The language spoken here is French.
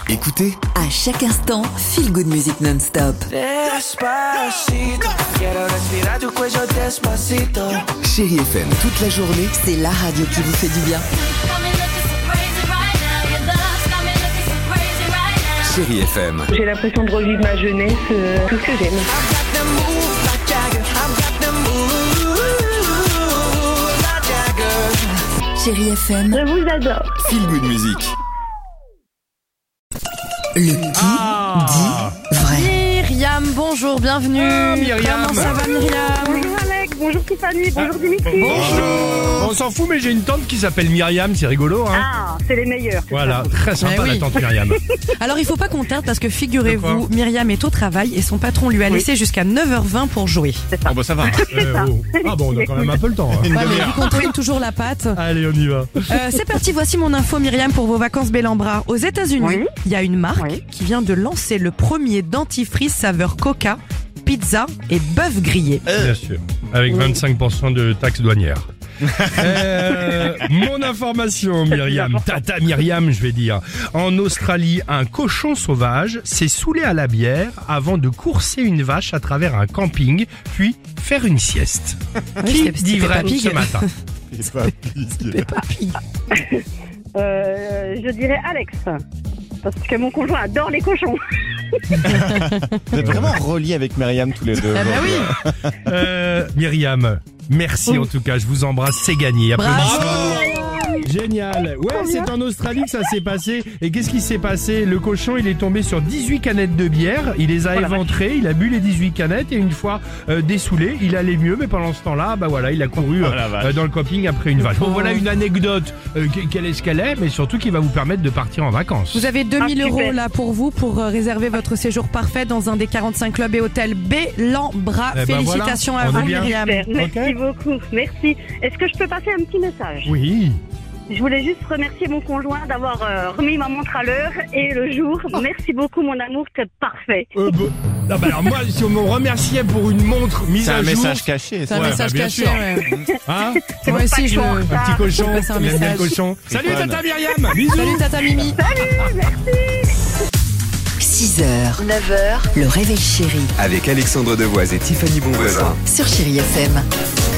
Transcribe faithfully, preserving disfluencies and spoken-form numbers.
Écoutez, à chaque instant, Feel Good Music non-stop. Despacito, quiero respirar tu cuello despacito. Chérie F M toute la journée. C'est la radio qui vous fait du bien. Chérie F M. J'ai l'impression de revivre ma jeunesse, euh, tout ce que j'aime. Chérie F M, Je vous adore. Feel Good Music. le qui Ah. dit vrai. Myriam, bonjour, bienvenue. Ah, Myriam. Comment ça va, Myriam? Bonjour Alex, bonjour Tiffany, bonjour Dimitri. Bonjour. On s'en fout, mais j'ai une tante qui s'appelle Myriam, c'est rigolo, hein. Ah, c'est les meilleurs. c'est Voilà, ça. très sympa Eh oui. la tante Myriam. Alors, il faut pas qu'on tarde parce que figurez-vous, De Myriam est au travail et son patron lui a Oui. laissé jusqu'à neuf heures vingt pour jouer. Oh bah ça va. Euh, oh. Ah bon, on a quand même un peu le temps. hein. Ouais, mais vu qu'on traîne toujours la patte. Allez, on y va. Euh, c'est parti, voici mon info, Myriam, pour vos vacances bel en bras. Aux États-Unis, Oui. il y a une marque Oui. qui vient de lancer le premier dentifrice saveur coca, pizza et bœuf grillé. Bien sûr. Avec vingt-cinq pour cent de taxes douanières. Euh, mon information, Myriam, tata Myriam, je vais dire. En Australie, un cochon sauvage s'est saoulé à la bière avant de courser une vache à travers un camping, puis faire une sieste. Oui, Qui c'était- dit c'était vrai pas Pig. ce matin? C'était pas Pig. Euh, je dirais Alex, parce que mon conjoint adore les cochons. Vous êtes vraiment reliés avec Myriam tous les deux. Ah bah oui. Euh, Myriam, merci en tout cas, je vous embrasse, c'est gagné. Applaudissements. Génial. Ouais, c'est en Australie que ça s'est passé. Et qu'est-ce qui s'est passé? Le cochon, il est tombé sur dix-huit canettes de bière. Il les a Oh la éventrées. Il a bu les dix-huit canettes. Et une fois euh, dessoulé, il allait mieux. Mais pendant ce temps-là, bah voilà, il a couru Oh la vache. euh, dans le camping après une vache. Bon, voilà une anecdote. Euh, que- quelle est-ce qu'elle est? Mais surtout qui va vous permettre de partir en vacances. Vous avez deux mille Ah, super. euros là pour vous pour euh, réserver votre séjour parfait dans un des quarante-cinq clubs et hôtels Bellambra. Eh ben Félicitations voilà, à on vous, est bien. Myriam. Super, merci Ok. beaucoup, merci. Est-ce que je peux passer un petit message? Oui. Je voulais juste remercier mon conjoint d'avoir euh, remis ma montre à l'heure et le jour. Merci beaucoup mon amour, t'es parfait. Euh, bah, non, bah alors moi, si on me remerciait pour une montre mise C'est à un jour, message caché. C'est un Ouais, message bah, bien caché, sûr. ouais. hein, C'est Moi pour aussi, ça que je suis en veux- un retard. petit cochon, je vais passer un il aime bien le message. cochon. Salut fun. tata Myriam, bisous. Salut Tata Mimi. six heures, neuf heures, le réveil chéri Avec Alexandre Devoise et Tiffany Bonvoisin. sur Chérie F M.